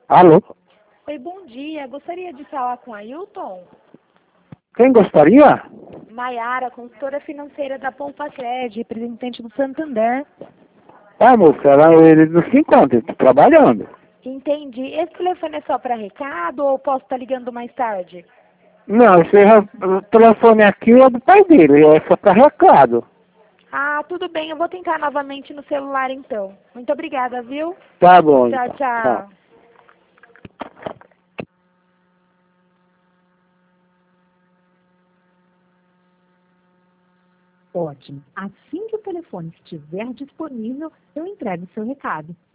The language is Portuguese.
Alô? Oi, bom dia. Gostaria de falar com a Ailton. Quem gostaria? Maiara, consultora financeira da Poupa Cred, representante do Santander. Ah, moça, ele não se encontra, está trabalhando. Entendi. Esse telefone é só para recado ou posso estar ligando mais tarde? Não, o telefone aqui é do pai dele, é só para recado. Ah, tudo bem. Eu vou tentar novamente no celular então. Muito obrigada, viu? Tá bom, Tchau, então. Tchau. tchau. Ótimo. Assim que o telefone estiver disponível, eu entrego o seu recado.